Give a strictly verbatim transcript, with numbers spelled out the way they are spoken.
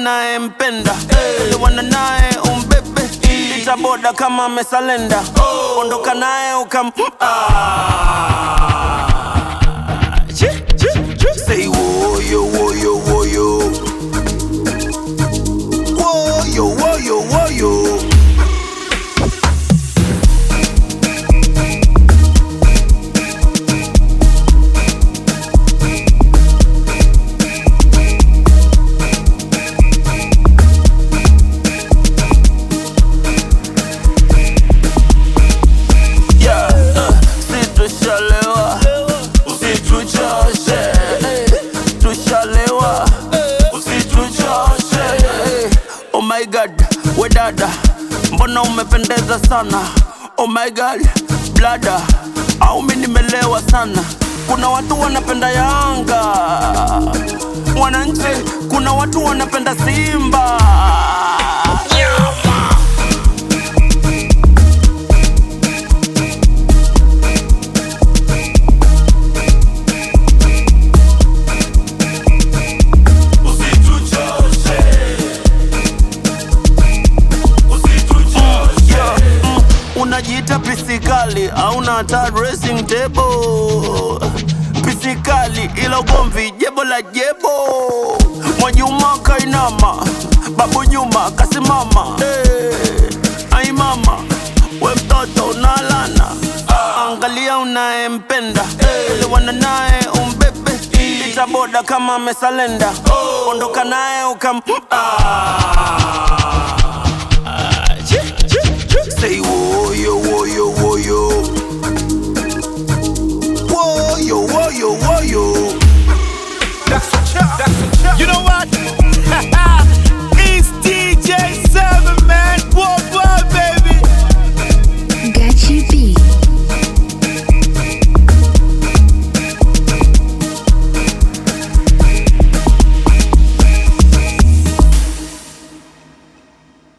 unayempenda, elewana naye umbebe, itaboda kama amesalenda, ondoka naye ukam say woyo woyo woyo woyo woyo woyo. Oh my God, we dada, mbona umependeza sana. Oh my God, blada, au mimi nimelewa sana. Kuna watu wanapenda Yanga, wananchi, kuna watu wanapenda Simba. Unajiita pisikali, hauna hata dressing table. Pisikali ila ugomvi jebo la jebo. Mwajuma kainama, babu Juma kasimama. Hey, ai mama, we mtoto unalana. Angalia unayempenda, elewana naye umbebe, itaboda kama amesalenda, ondoka naye ukam say